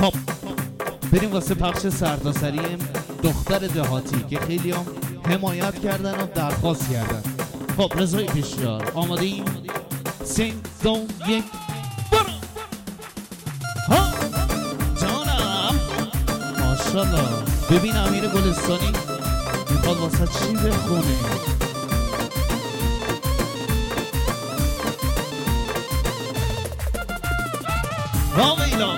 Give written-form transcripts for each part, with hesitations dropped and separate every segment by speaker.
Speaker 1: خب بریم واسه پخش سرتاسری دختر دهاتی که خیلی هم حمایت کردن و درخواست کردن. خب رضای پیشیار آماده ایم؟ 3 2 1 برو. ها جانم ماشالله. ببین امیر گلستانی میخواد واسه چی بخونه. راویلا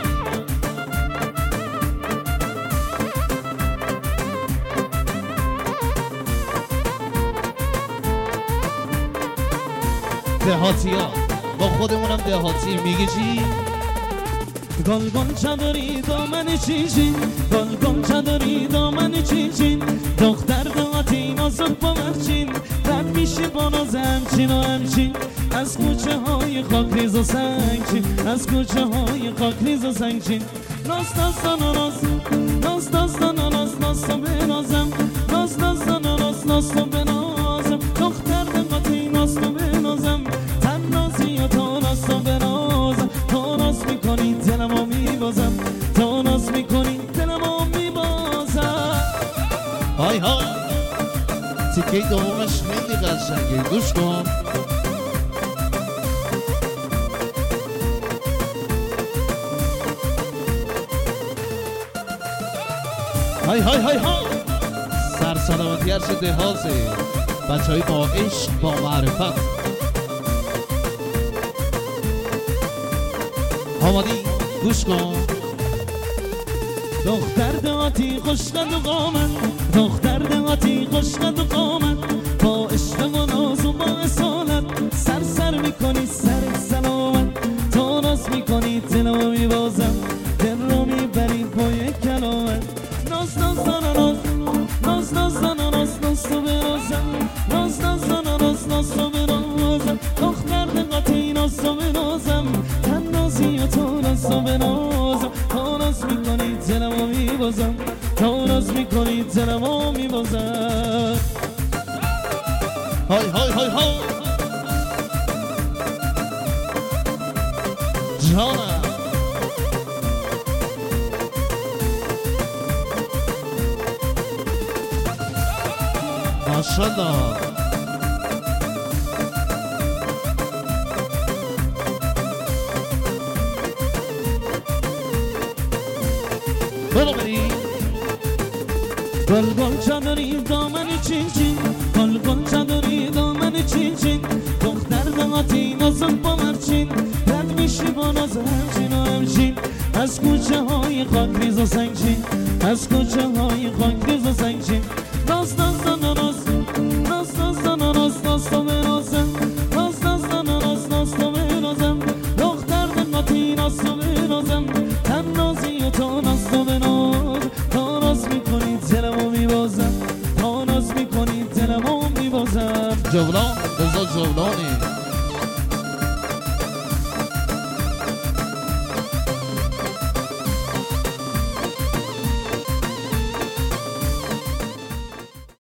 Speaker 1: دهاتی ها با خودمونم دهاتی. میگی چی؟
Speaker 2: گل گل چادری دامن چیچین، گل گل چادری دامن چیچین، دختر دهاتی نازک با مرچین، رد میشی با ناز همچین و همچین، از کوچه های خاک ریز و سنگچین، از کوچه های خاک ریز و سنگچین. ناز ناز ناز ناز ناز ناز ناز بنازم، ناز ناز ناز ناز بنازم، دختر دهاتی ناز بنازم، تن نازی و تو ناز بنازم، تو ناز میکنی دلمو میبازم، تو ناز میکنی دلمو میبازم.
Speaker 1: های های تیکه دومش خیلی قشنگه، گوش کن. های های های های سرسلامتی هرش دهازه بچه های با عشق با معرفت. آمادی؟ گوش کن.
Speaker 2: دختر دهاتی خوشقد و قامت، دختر دهاتی خوشقد و قامت، با عشق و ناز و با اصالت، سر سر میکنی سر سلامت، تو ناز میکنی دلمو میبازم، دل رو میبری پای کلامت. ناز ناز ناز ناز ناز ناز ناز تو بنازم، ناز ناز ناز ناز تو بنازم، دختر دهاتی ناز تو بنازم، تن نازی و تو ناز تو بنازم، تو ناز میکنی دلمو میبازم، تو ناز میکنی دلمو میبازم.
Speaker 1: های های های های جانم ماشالله. برو بریم.
Speaker 2: گل گل چادری دامن چین چین، گل گل چادری دامن چین چین، دختر دهاتی نازک با مرچین، رد میشی با ناز همچین و همچین، از کوچه های خاک ریز و سنگچین، از کوچه های خاک ریز و سنگچین. ناز ناز ناز ناز ناز ناز ناز تو بنازم، ناز ناز ناز ناز تو بنازم، دختر دهاتی ناز تو بنازم، تن نازی و تو ناز تو بنازم، تو ناز میکنی دلمو میبازم، تو ناز میکنی دلمو میبازم.
Speaker 1: جولان رضا جولانی